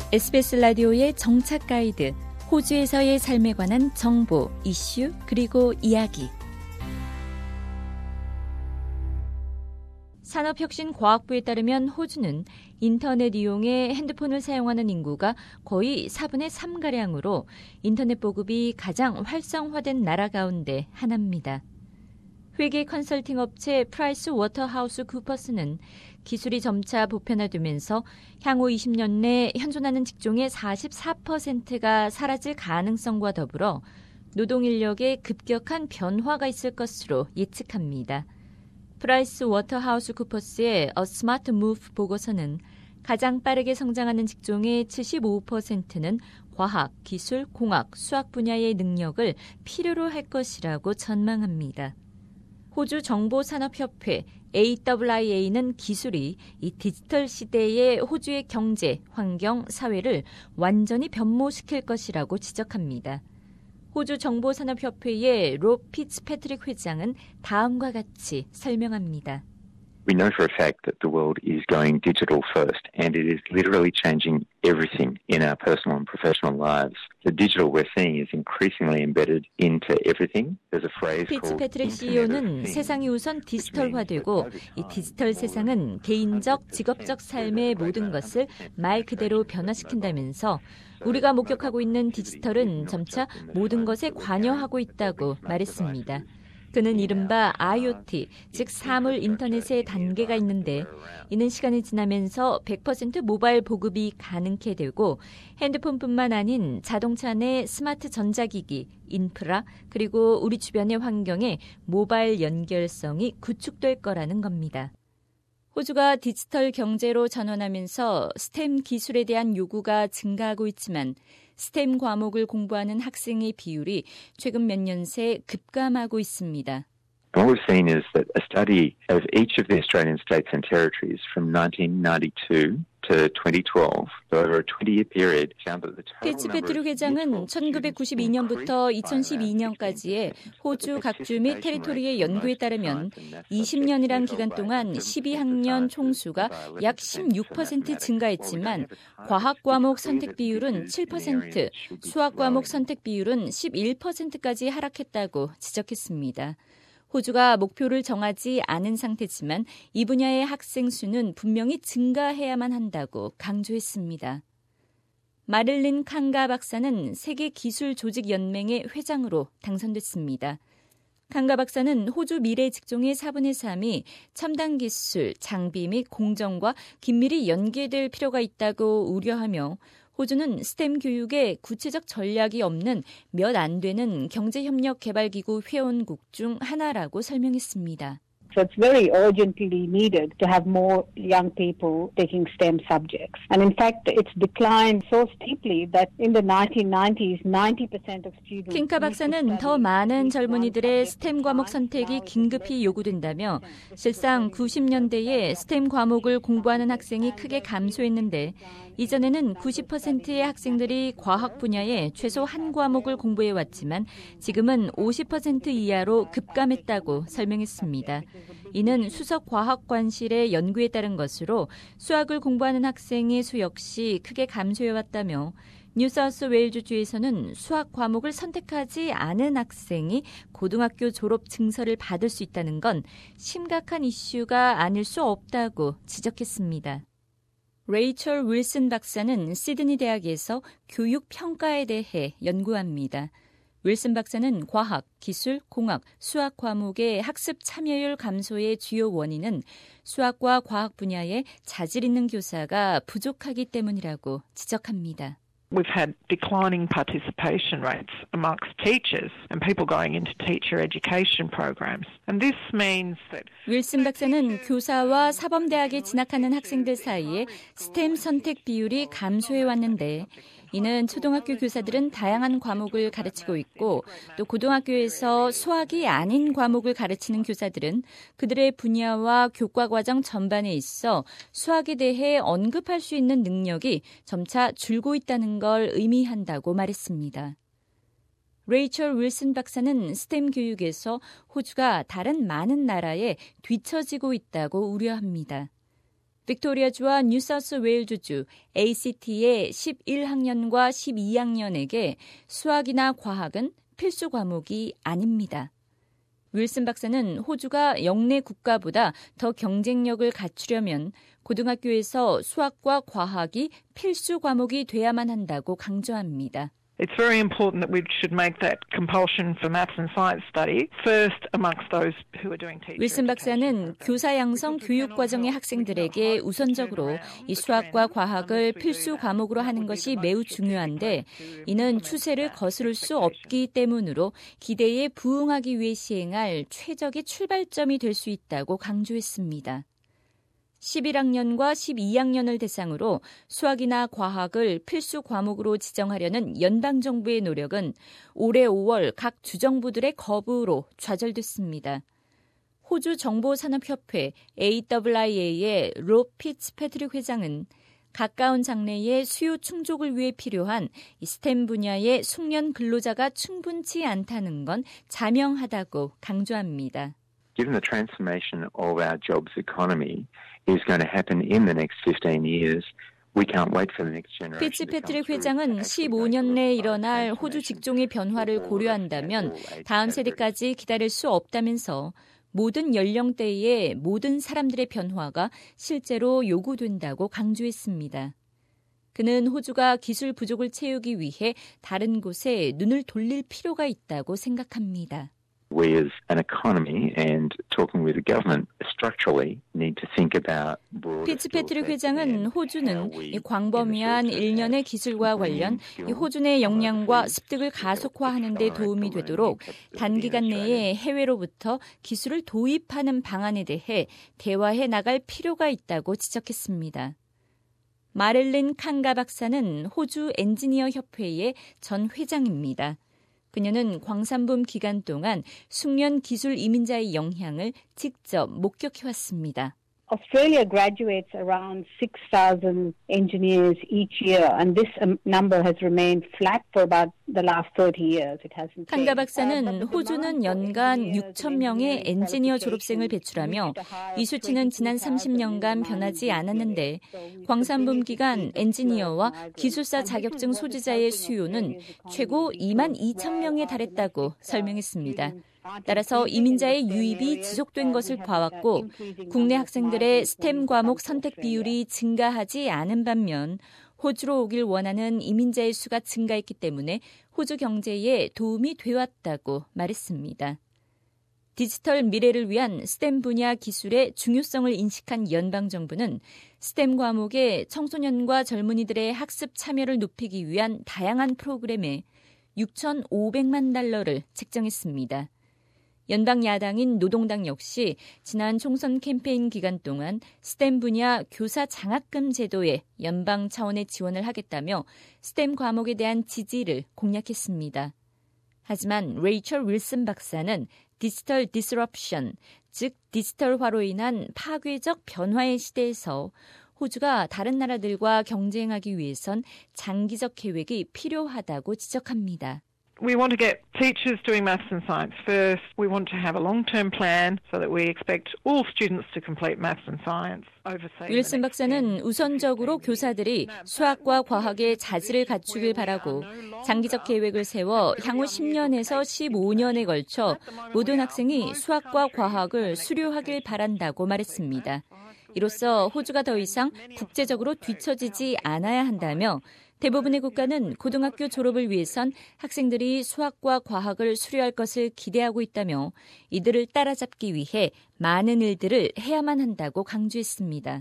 SBS 라디오의 정착 가이드, 호주에서의 삶에 관한 정보, 이슈, 그리고 이야기. 산업혁신과학부에 따르면 호주는 인터넷 이용에 핸드폰을 사용하는 인구가 거의 4분의 3가량으로 인터넷 보급이 가장 활성화된 나라 가운데 하나입니다. 회계 컨설팅 업체 프라이스 워터하우스 쿠퍼스는 기술이 점차 보편화되면서 향후 20년 내 현존하는 직종의 44%가 사라질 가능성과 더불어 노동 인력에 급격한 변화가 있을 것으로 예측합니다. 프라이스 워터하우스 쿠퍼스의 A Smart Move 보고서는 가장 빠르게 성장하는 직종의 75%는 과학, 기술, 공학, 수학 분야의 능력을 필요로 할 것이라고 전망합니다. 호주 정보산업협회 AIIA는 기술이 이 디지털 시대의 호주의 경제, 환경, 사회를 완전히 변모시킬 것이라고 지적합니다. 호주 정보산업협회의 로 피츠패트릭 회장은 다음과 같이 설명합니다. We know for a fact that the world is going digital first, and it is literally changing everything in our personal and professional lives. The digital we're seeing is increasingly embedded into everything. There's a phrase called 피츠패트릭 CEO는 세상이 우선 디지털화되고 이 디지털 세상은 개인적, 직업적 삶의 모든 것을 말 그대로 변화시킨다면서 우리가 목격하고 있는 디지털은 점차 모든 것에 관여하고 있다고 말했습니다. 그는 이른바 IoT, 즉 사물 인터넷의 단계가 있는데 이는 시간이 지나면서 100% 모바일 보급이 가능케 되고 핸드폰뿐만 아닌 자동차 내 스마트 전자기기, 인프라, 그리고 우리 주변의 환경에 모바일 연결성이 구축될 거라는 겁니다. 호주가 디지털 경제로 전환하면서 스템 기술에 대한 요구가 증가하고 있지만 스템 과목을 공부하는 학생의 비율이 최근 몇 년 새 급감하고 있습니다. What we've seen is that a study of each of the Australian states and territories from 1992 to 2012, so over a 20-year period, found that the total 피츠패트릭 회장은 1992년부터 2012년까지의 호주 각주 및 테리토리의 연구에 따르면 20년이란 기간 동안 12학년 총수가 약 16% 증가했지만 과학 과목 선택 비율은 7%, 수학 과목 선택 비율은 11%까지 하락했다고 지적했습니다. 호주가 목표를 정하지 않은 상태지만 이 분야의 학생 수는 분명히 증가해야만 한다고 강조했습니다. 마릴린 칸가 박사는 세계기술조직연맹의 회장으로 당선됐습니다. 칸가 박사는 호주 미래 직종의 4분의 3이 첨단 기술, 장비 및 공정과 긴밀히 연계될 필요가 있다고 우려하며 호주는 스템 교육에 구체적 전략이 없는 몇 안 되는 경제협력개발기구 회원국 중 하나라고 설명했습니다. So it's very urgently needed to have more young people taking STEM subjects. And in fact, it's declined so steeply that in the 1990s, 90% of students... 킹카 박사는 더 많은 젊은이들의 스템 과목 선택이 긴급히 요구된다며 실상 90년대에 스템 과목을 공부하는 학생이 크게 감소했는데 이전에는 90%의 학생들이 과학 분야에 최소 한 과목을 공부해왔지만 지금은 50% 이하로 급감했다고 설명했습니다. 이는 수석과학관실의 연구에 따른 것으로 수학을 공부하는 학생의 수 역시 크게 감소해왔다며 뉴사우스웨일즈주에서는 수학 과목을 선택하지 않은 학생이 고등학교 졸업 증서를 받을 수 있다는 건 심각한 이슈가 아닐 수 없다고 지적했습니다. 레이첼 윌슨 박사는 시드니 대학에서 교육 평가에 대해 연구합니다. 윌슨 박사는 과학, 기술, 공학, 수학 과목의 학습 참여율 감소의 주요 원인은 수학과 과학 분야에 자질 있는 교사가 부족하기 때문이라고 지적합니다. We've had declining participation rates amongst teachers and people going into teacher education programs. And this means that 윌슨 박사는 교사와 사범대학에 진학하는 학생들 사이에 스템 선택 비율이 감소해 왔는데 이는 초등학교 교사들은 다양한 과목을 가르치고 있고 또 고등학교에서 수학이 아닌 과목을 가르치는 교사들은 그들의 분야와 교과 과정 전반에 있어 수학에 대해 언급할 수 있는 능력이 점차 줄고 있다는 걸 의미한다고 말했습니다. 레이첼 윌슨 박사는 스템 교육에서 호주가 다른 많은 나라에 뒤처지고 있다고 우려합니다. 빅토리아주와 뉴사우스웨일즈주 ACT의 11학년과 12학년에게 수학이나 과학은 필수 과목이 아닙니다. 윌슨 박사는 호주가 영내 국가보다 더 경쟁력을 갖추려면 고등학교에서 수학과 과학이 필수 과목이 돼야만 한다고 강조합니다. It's very important that we should make that compulsion for maths and science study first amongst those who are doing teacher 윌슨 박사는 교사 양성 교육 과정의 학생들에게 우선적으로 이 수학과 과학을 필수 과목으로 하는 것이 매우 중요한데 이는 추세를 거스를 수 없기 때문으로 기대에 부응하기 위해 시행할 최적의 출발점이 될 수 있다고 강조했습니다. 11학년과 12학년을 대상으로 수학이나 과학을 필수 과목으로 지정하려는 연방정부의 노력은 올해 5월 각 주정부들의 거부로 좌절됐습니다. 호주 정보산업협회 AIIA의 로 피츠패트릭 회장은 가까운 장래의 수요 충족을 위해 필요한 스템 분야의 숙련 근로자가 충분치 않다는 건 자명하다고 강조합니다. Given the transformation of our jobs economy is going to happen in the next 15 years, we can't wait for the next generation. 피츠패트릭 회장은 15년 내에 일어날 호주 직종의 변화를 고려한다면 다음 세대까지 기다릴 수 없다면서 모든 연령대의 모든 사람들의 변화가 실제로 요구된다고 강조했습니다. 그는 호주가 기술 부족을 채우기 위해 다른 곳에 눈을 돌릴 필요가 있다고 생각합니다. We as an economy and talking with the government structurally need to think about broader. 피츠패트릭 회장은 호주는 이 광범위한 일련의 기술과 관련 이 호주 내 역량과 습득을 가속화하는 데 도움이 되도록 단기간 내에 해외로부터 기술을 도입하는 방안에 대해 대화해 나갈 필요가 있다고 지적했습니다. 마릴린 칸가 박사는 호주 엔지니어 협회의 전 회장입니다. 그녀는 광산붐 기간 동안 숙련 기술 이민자의 영향을 직접 목격해왔습니다. Australia graduates around 6,000 engineers each year, and this number has remained flat for about the last 30 years. It hasn't changed. 칸가 박사는 호주는 연간 6,000명의 엔지니어 졸업생을 배출하며 이 수치는 지난 30년간 변하지 않았는데 광산붐 기간 엔지니어와 기술사 자격증 소지자의 수요는 최고 22,000명에 달했다고 설명했습니다. 따라서 이민자의 유입이 지속된 것을 봐왔고 국내 학생들의 스템 과목 선택 비율이 증가하지 않은 반면 호주로 오길 원하는 이민자의 수가 증가했기 때문에 호주 경제에 도움이 되었다고 말했습니다. 디지털 미래를 위한 스템 분야 기술의 중요성을 인식한 연방정부는 스템 과목의 청소년과 젊은이들의 학습 참여를 높이기 위한 다양한 프로그램에 6,500만 달러를 책정했습니다. 연방 야당인 노동당 역시 지난 총선 캠페인 기간 동안 스템 분야 교사 장학금 제도에 연방 차원의 지원을 하겠다며 스템 과목에 대한 지지를 공약했습니다. 하지만 레이첼 윌슨 박사는 디지털 디스럽션, 즉 디지털화로 인한 파괴적 변화의 시대에서 호주가 다른 나라들과 경쟁하기 위해선 장기적 계획이 필요하다고 지적합니다. We want to get teachers doing maths and science first. We want to have a long-term plan so that we expect all students to complete maths and science. 윌슨 박사는 우선적으로 교사들이 수학과 과학의 자질을 갖추길 바라고 장기적 계획을 세워 향후 10년에서 15년에 걸쳐 모든 학생이 수학과 과학을 수료하길 바란다고 말했습니다. 이로써 호주가 더 이상 국제적으로 뒤처지지 않아야 한다며 대부분의 국가는 고등학교 졸업을 위해선 학생들이 수학과 과학을 수료할 것을 기대하고 있다며 이들을 따라잡기 위해 많은 일들을 해야만 한다고 강조했습니다.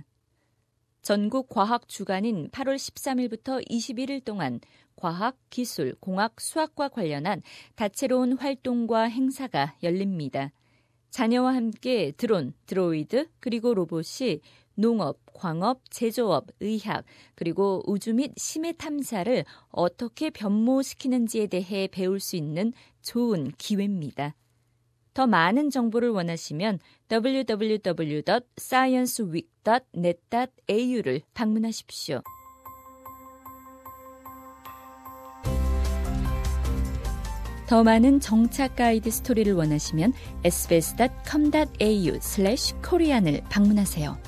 전국 과학 주간인 8월 13일부터 21일 동안 과학, 기술, 공학, 수학과 관련한 다채로운 활동과 행사가 열립니다. 자녀와 함께 드론, 드로이드, 그리고 로봇이 농업, 광업, 제조업, 의학, 그리고 우주 및 심해 탐사를 어떻게 변모시키는지에 대해 배울 수 있는 좋은 기회입니다. 더 많은 정보를 원하시면 www.scienceweek.net.au를 방문하십시오. 더 많은 정착 가이드 스토리를 원하시면 sbs.com.au/korean을 방문하세요.